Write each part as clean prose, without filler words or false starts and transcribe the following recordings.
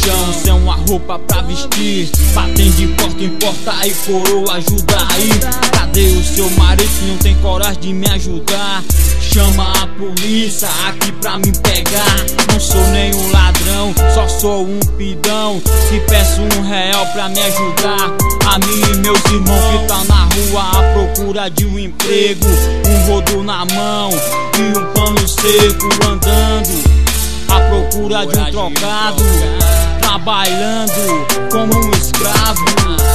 chão sem uma roupa pra vestir. Batendo de porta em porta e coroa ajuda aí. Cadê o seu marido que não tem coragem de me ajudar? Chama a polícia aqui pra me pegar. Não sou nenhum ladrão, só sou um pidão que peço R$1 pra me ajudar. A mim e meus irmãos que tá na rua à procura de um emprego, um rodo na mão e um pano seco, andando à procura de um trocado, trabalhando como um escravo.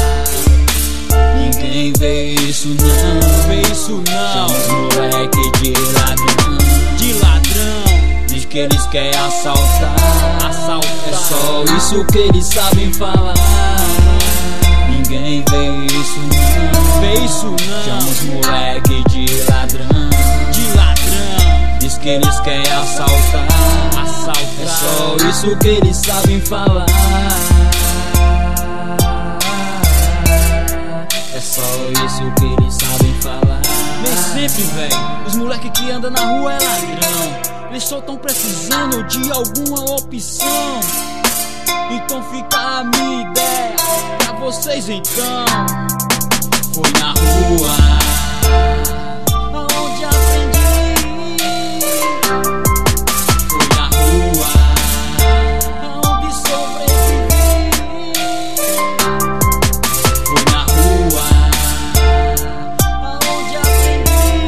Ninguém vê isso não, Vê isso não, chama os moleque de ladrão. de ladrão, Diz que eles querem assaltar, assaltar. é só isso que eles sabem falar. Ninguém vê isso não, Vê isso não, chama os moleque de ladrão. de ladrão, Diz que eles querem assaltar, assaltar. é só isso que eles sabem falar. É só isso que eles sabem falar. Nem sempre, véi, os moleque que andam na rua é ladrão. Eles só tão precisando de alguma opção. Então fica a minha ideia pra vocês então. Foi na rua, Aonde aprendi, foi na rua, aonde sobrevivi. foi na rua, Aonde aprendi,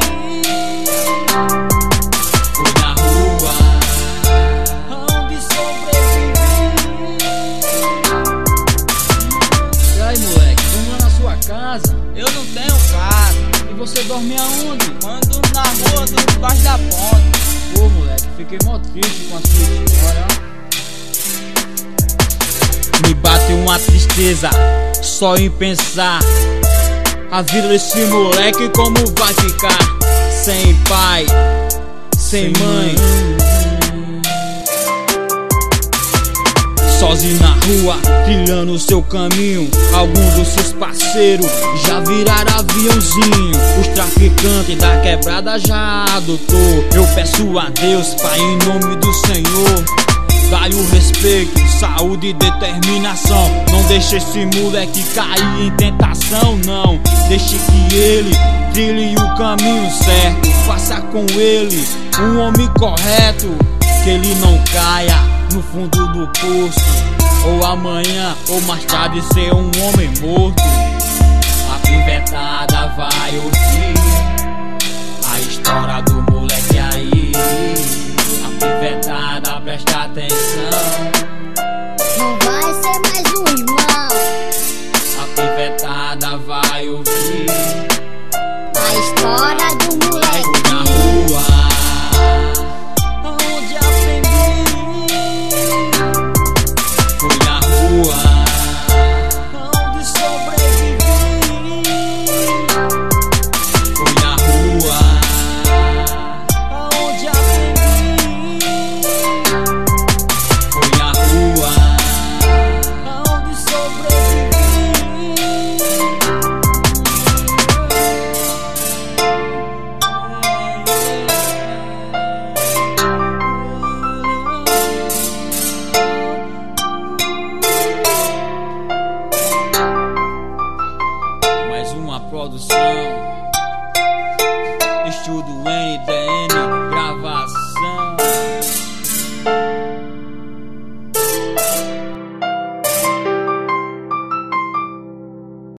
foi na rua, aonde sobrevivi. E aí, moleque, vamos lá na sua casa? Eu não tenho casa, E você dorme aonde? ando na rua debaixo da ponte. Pô, moleque, fiquei mó triste com a sua história, ó. Me bate uma tristeza só em pensar a vida desse moleque como vai ficar. Sem pai, sem mãe, sozinho na rua, trilhando o seu caminho. Alguns dos seus parceiros já viraram aviãozinho. Os traficantes da quebrada já adotou. Eu peço a Deus, Pai, em nome do Senhor, dai o respeito, saúde e determinação. Não deixe esse moleque cair em tentação, não. Deixe que ele trilhe o caminho certo. Faça com ele um homem correto, que ele não caia no fundo do poço, ou amanhã ou mais tarde ser um homem morto. a pivetada vai ouvir a história do moleque aí. A pivetada presta atenção, Não vai ser mais um irmão. a pivetada vai ouvir. A história do moleque. Foi na rua, Aonde aprendi, foi na rua, aonde sobrevivi, foi na rua, aonde aprendi, foi na rua, aonde sobrevivi. mais uma produção. Estudo NDN.